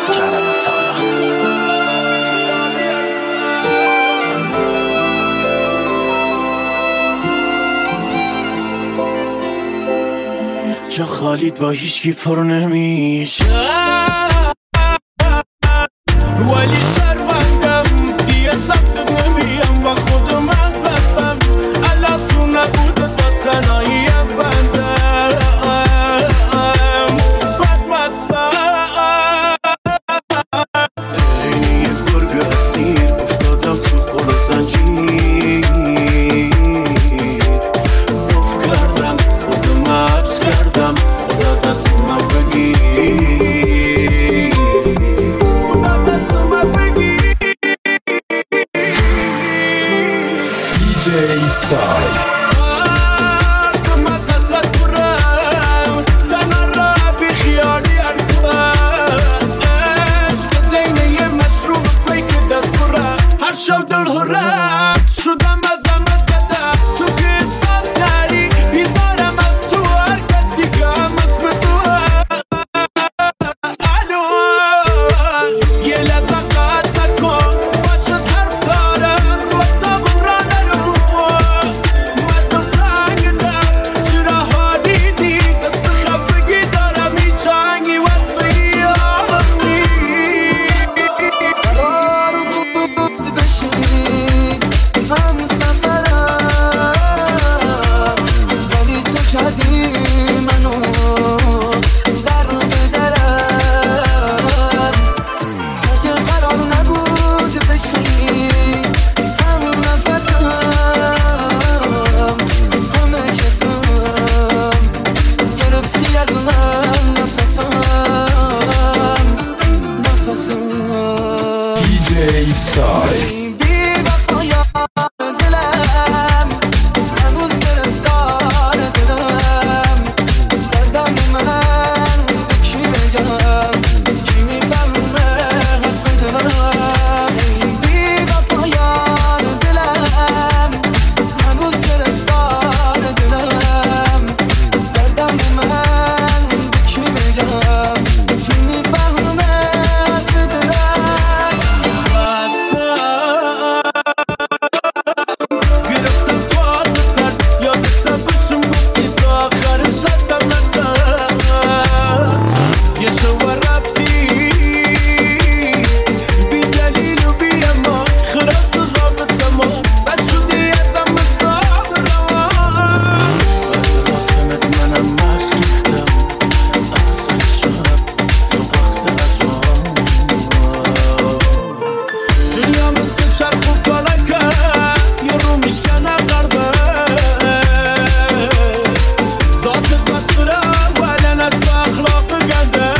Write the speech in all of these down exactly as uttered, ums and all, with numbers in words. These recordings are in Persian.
جا خالید با هیچکی پر نمیشه ولی شرمندم دیگه سمت نمیم و خود من بسم الا تو نبوده تا تنهاییم بندم بد مسم اینی یه گرگ اسیر افتادم تو قل و زنجیر بف کردم خودم حبس کردم خدا دست من بگیر خدا دست من بگیر دی جی ستایل مردم از حسد برم زنان را بی خیالی ارکن عشق دینه یه مشروب فیک دست برم هر شو دل هرم شدم از امت زدم تو که احساس نری بیزارم از تو هر کسی که هم اسم تو الو یه لحظه قد نکن باشد حرف دارم واسمون را نرو مردم تنگ دم چرا ها دیدی دست خفگی دارم این چنگی واسه یامی قرار بود بشی هم سفرم ولی تو کردی منو در به درم اگه قرار نبود بشی هم نفسم همه کسم گرفتی از من نفسم نفسم دی جی ستایل بی وفایان دلم هنوز گرفتار دلم دردم من به کی بگم کی میفهمه حرف دلم بی وفایان دلم هنوز گرفتار دلم دردم من به کی بگم کی میفهمه حرف دلم گرفتم فاز ترس یادتم بشم گفتی تا آخرش هستم نترس یه شو رفتی بی دلیل و بی امان خلاص رابطه ما بد شدی ازم حساب روان بعد رفتنت منم مشک ریختم از سر شب تا وقت ازوان دنیا مثل چرخ و فلکه یه رو میشکنه قربه ذاتت بطره و لعنت به اخلاق گنده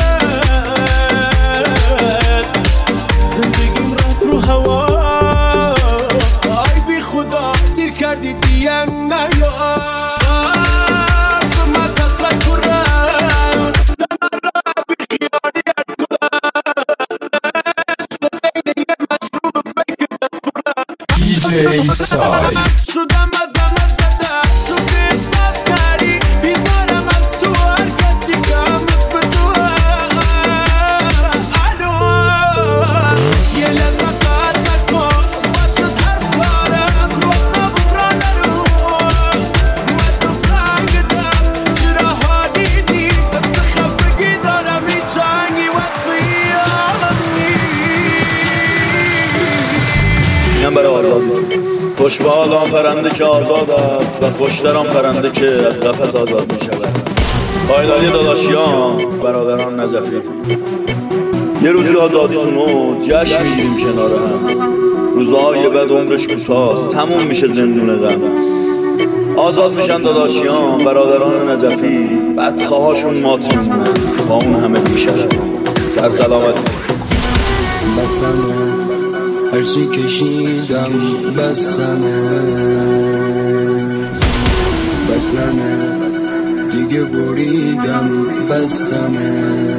زندگیم رفت رو هوا آی بی خدا دیر کردی دیم نیا مردم از حسرت برم زنان را بی خیالی ارکن عشق دینه یه مشروب فیک دست برم دی جی ستایل شدم از امت زدم تو که احساس نری بیزارم از تو هر کسی که هم اسم تو الو یه لحظه قد نکن باشد حرف دارم واسمون را نرو مردم تنگ دم چرا ها دیدی دست خفگی دارم این چنگی واسه یامی اینم برای آزاد خوش به حال آن پرنده که آزاد است و خوشتر آن پرنده که از قفس آزاد می شود. پایداری داداشیان برادران نجفی، یه روزی آزادیتون رو جشن میگیریم کنار هم. روزهای بعد عمرش کوتاست، تموم میشه زندون غم. آزاد میشن داداشیان برادران نجفی، بدخواهاشون مات میمونن با اون همه بیشرف. سر سلامت. بسمه هرچی کشیدم بسمه بسمه دیگه بریدم بسمه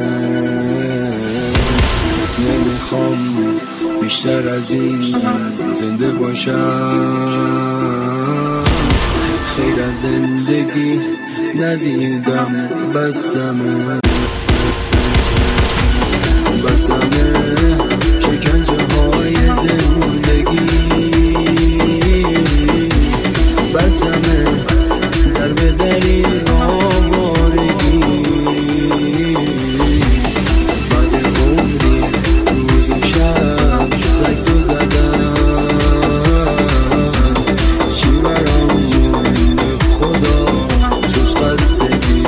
نمیخوام بیشتر از این زنده باشم خیر از زندگی ندیدم بسمه بسمه بسمه شکنجه های زندگی بسمه در به دری آوارگی بعد عمری روز و شب سگ دو زدن چی برام مونده خدا جز قصدی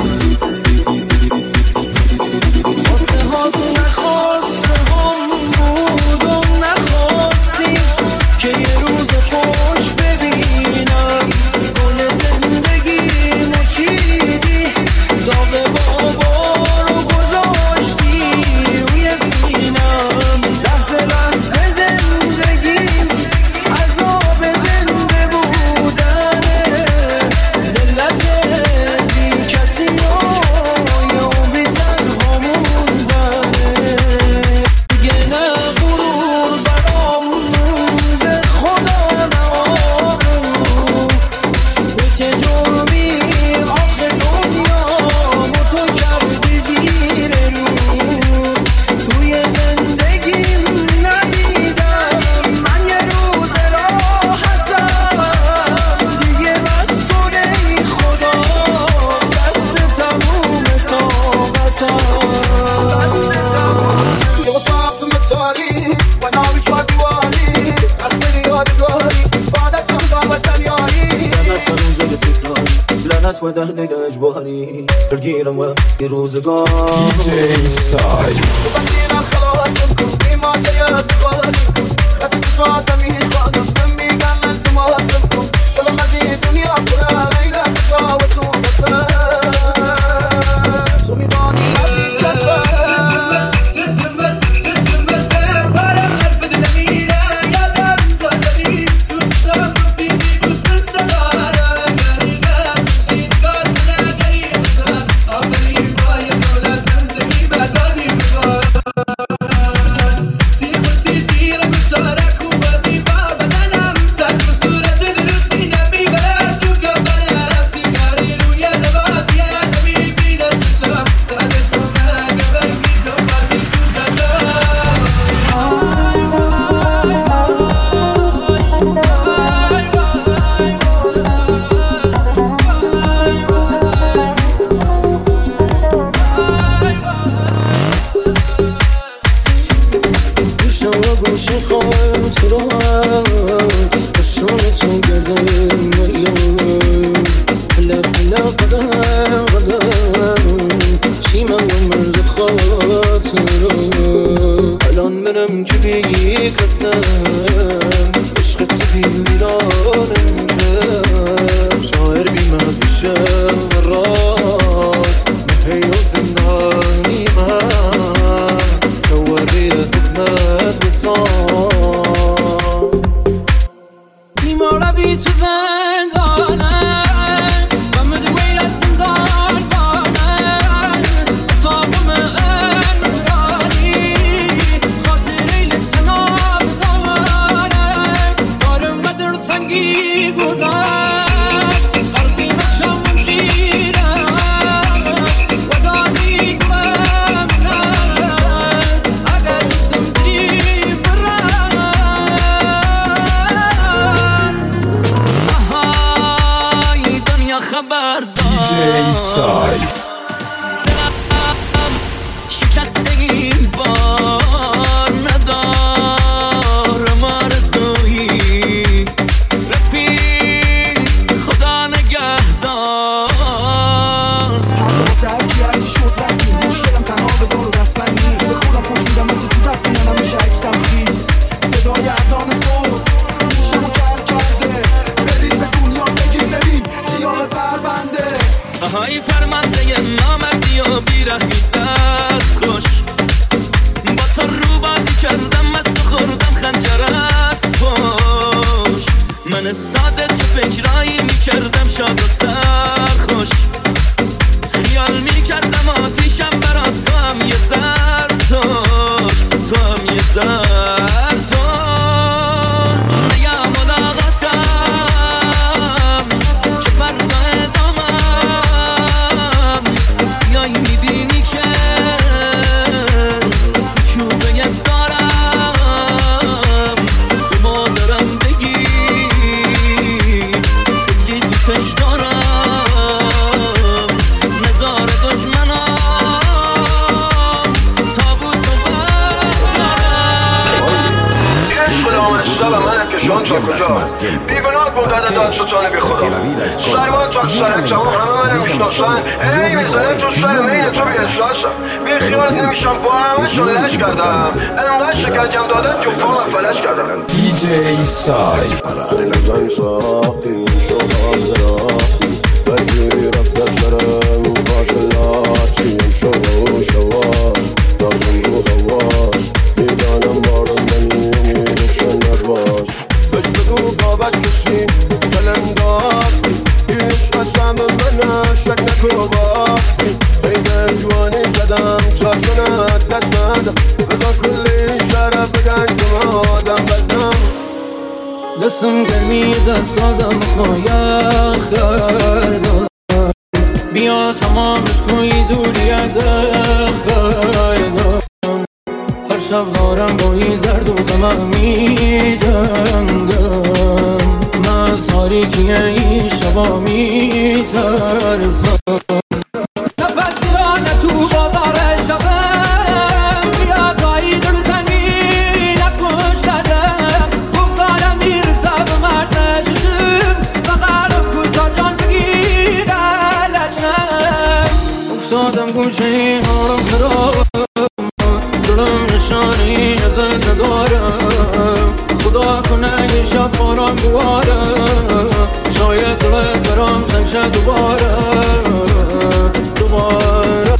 خواسته ها تو نخواسته هم بود و نخواستی که یه روز خوش ببینم گل زندگی مچیدی داغ بابا رو گذاشتی روی سینم لحظه لحظه زندگیم عذاب زنده بودنه ذلت بی کسی یا بی تنها موندنه دیگه نه غرور برام مونده خدا نآمون به چه جرمی آخه دنیامو تو کردی زیر نور توی زندگیم ندیدم من یه روز راحتم دیگه بس کن ای خدا دست تموم طاقتم Your thoughts on the sorry when I reach my diwali that's really hard to worry father some of us yari لعنت بر اون جای تکراری لعنت و درد اجباری درگیرم و یه روزگار دی جی سای بندينا خلاص كل ما سيات صوالي خفت صوت مين خاطر دمي قال انت ما تبكم كل ما في الدنيا كلها ليلة تصاوت وبسام سمي باني هذه كسر گوشه خواهم تو رو هم بشون تو گردم میام پله پله قدم قدم چی من و مرز خاطر رو الان منم که بگی کسم عشق تو بی میرانم شاعر بی من بیشه مراد مهی و زندانی من جواری حکمت بیمارا بی تو زندانم غم دویر از زندان بانم تابم انفرانی خاطر ایل تناب دارم دارم بدر تنگی گذشت قلبی مچم گیرم و دادی گلم اگر اسم دری برم آهای دنیا خبر دی جی سای شکستگی بار ندارم آرزویی رفیق خدا نگهدار حتی واسه هرکی هرچی شد رنگی مشکلم تنها به دار و دست من نیست به خودم پشت میدم وقتی تو دست منم میشه عکسم خیز صدای اذان صبح گوشمو کر کرده بدید به دنیا بگید ببین سیاه پرونده آهای فرمانده نامردی و بیرحمی دست خوش با تو رو بازی کردم مست خوردم خنجر از پش من ساده چه فکرایی میکردم شاد و سرخوش خیال میکردم آتیشم برات تو هم یه زرتوش تو هم یه زرتوش نگه ملاقاتم که فردا ادامم یای میبینی که چوب بیگناه کن داده داد ستانه بی خدا سربان تا سرک جواب همه من نمیشناسن ای میزنه تو سر مین تو بی اجلاسم بی خیالت نمیشم با همه چالش کردم انقدر شکنجم دادن که فرم فلش کردم دی جی سای وزيري رفض الشرم وفاشلات يمشوا وشواش دارهم وغواش ميدانم بارم من يميرشن الراش بش بگو بابت کشی قلم داشتی ایش قسم من شک نکو باختی این جوانی زدم چاشنت دست ندم بزا کلی شرف بگن که آدم بدم دستم گرمی دست آدم خواهیخ کردم بیا تمامش کنی دوری اگه خیدم هر شب دارم با این درد و غم می جنگم من از تاریکی این شبا می ترسم نفس گرانه تو بازار شبم بیا تایی در زمین نکش دادم خوب دارم میرسه به مرز چشم و قرم کوتا جان بگیر لجنم افتادم گوشه این حرم خرابم دلم نشانی ازت ندارم خدا کنه اگه شب باران بوارم شاید دلت برام تنگ شد دوباره دوباره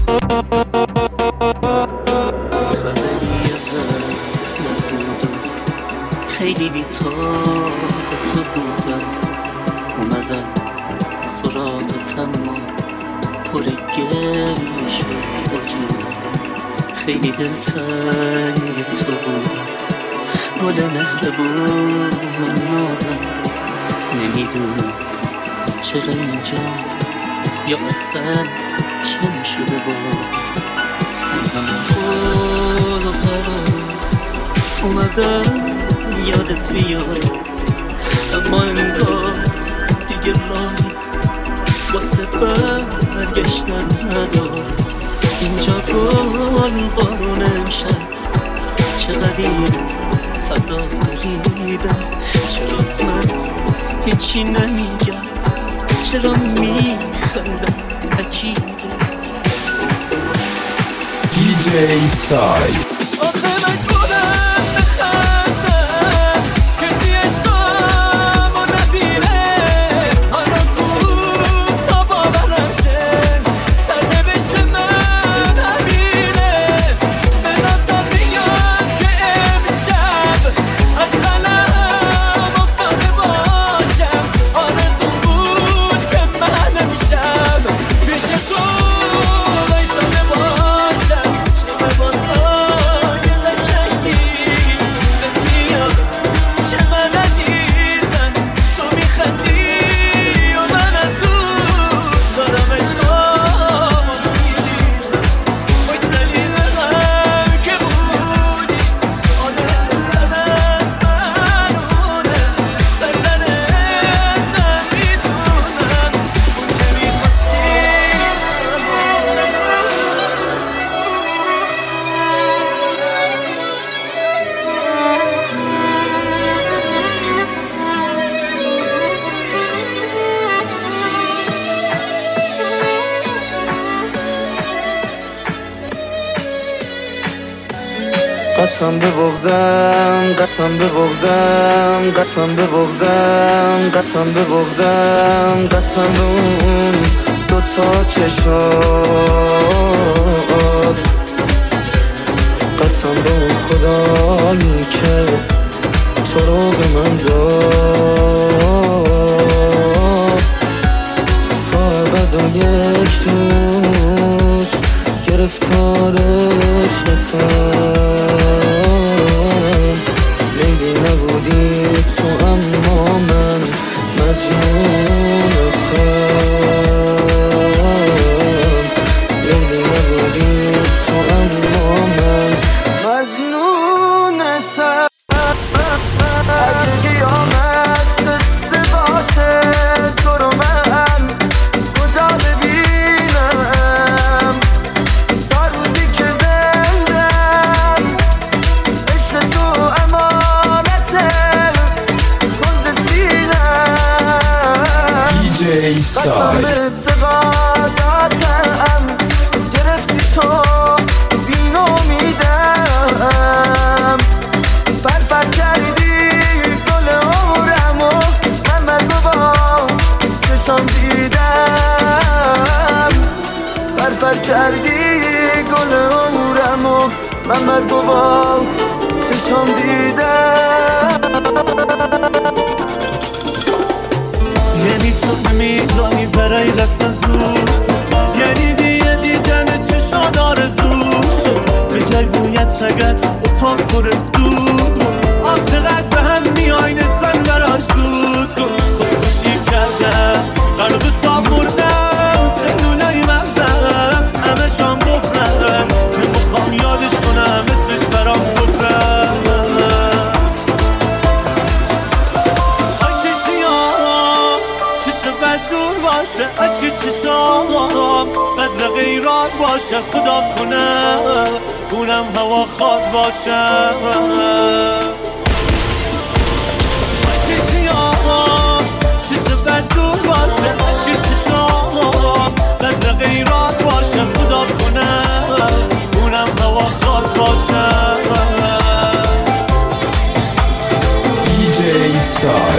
خبری ازت نبودم خیلی بی‌تاب به تو بودم اومدم سراغت اما پر گریه شد وجودم خیلی دلتنگ تو بودم گل مهربون و نازم نمیدونم چرا اینجا یا اصلا چم شده بازم من قول و قرار اومدم یادت بیاد اما انگار دیگه راهی واسه برگشتن ندار اینجا گل بارون امشب چقدر این فضا قریبه چرا من هیچی نمیگم چرا میخندم عجیبه دی جی سای آخه مجبورم بخندم کسی عشقم و نبینه حالا کود تا باورم شه سرنوشت من همینه به نظر میاد که امشب از قلم افتاده باشم آرزوم بود که من امشب پیش تو وایساده باشم چه بازای قشنگی بهت میاد چقدر عزیزم تو میخندی و من از دور دارم عشقامو میریزم وای سلیقه‌ام که بودی عادت‌تر از منونه سرتر ازم میدونم اون که میخواستی قسم به بغزم قسم به بغزم قسم به بغزم قسم به بغزم قسم به اون دوتا چشات قسم به اون خدایی که تو رو به من داد تا ابد و یک روز گرفتار عشقتم لیلی نبودی تو اما من مجنونتم لیلی نبودی تو اما من مجنونتم اگه قیامت قصه باشه تو رو من کجا ببینم تا روزی که زندم عشق تو امانته کنز قسم به اعتقاداتم گرفتی تو دین امیدم پر پر کردی گل عمرمو من مرگو با چشام دیدم پر پر کردی گل عمرمو من مرگو با چشام دیدم یعنی تو میدانی برای رفتن زود یعنی دیگه دیدن چشاد آرزوش به جای بویت شگر اتاق پر دود آخ چقدر به هم میای نسبت براش دود کن خودکشی کردم قلب صاف مردم سلولای مغزم همه شام گفتم نمیخوام یادش کنم اسمش برام گفتم اشکی چشام بدر غیرات باشه خدا کنه اونم هوا خواهد باشه اشکی سیاه چشم بد دور باشه اشکی چشام بدر غیرات باشه خدا کنه اونم هوا خواهد باشه دی جی ستایل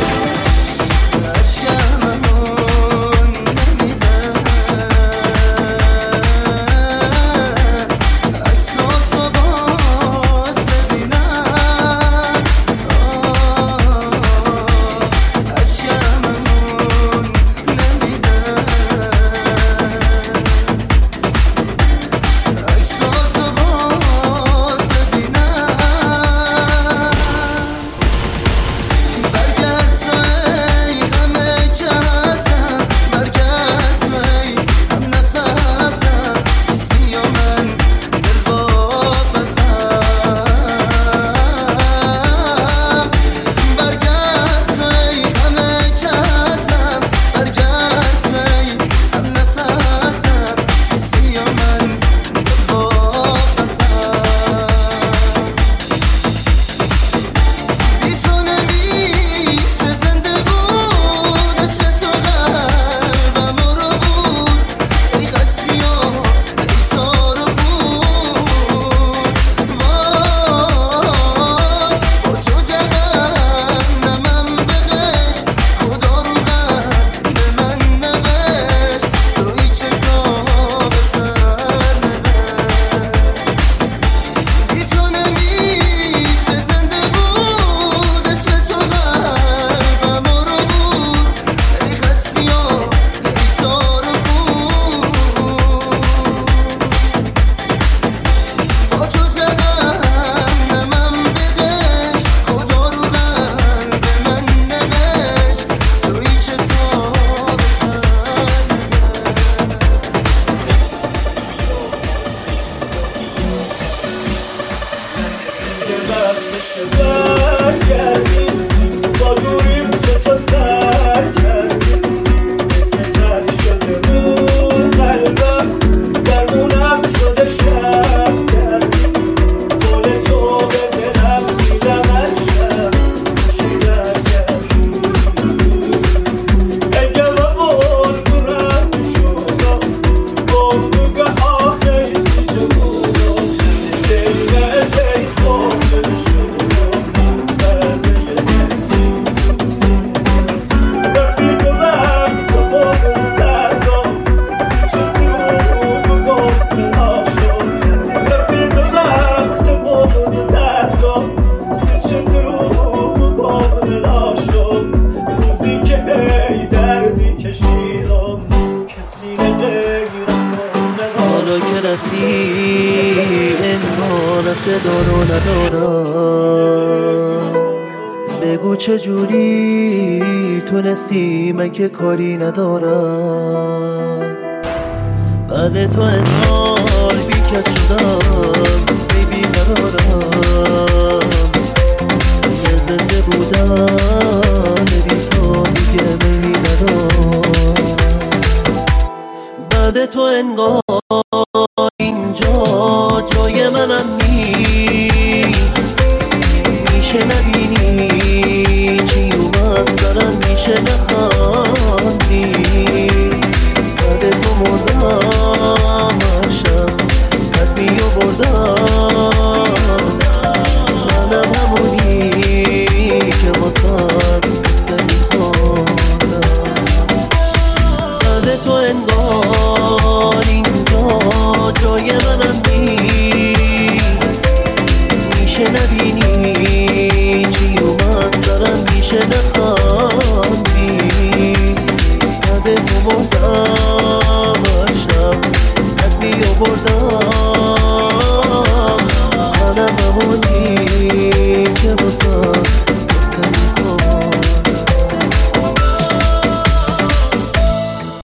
بگو چجوری تونستی من که کاری ندارم بعد تو انحال بیکس شدم بیبی قرارم یه زنده بودن بی تو دیگه میلی ندارم بعد تو انگار اینجا جای منم نیست میشه نبینی چی اومد سرم میشه نخوانی بردم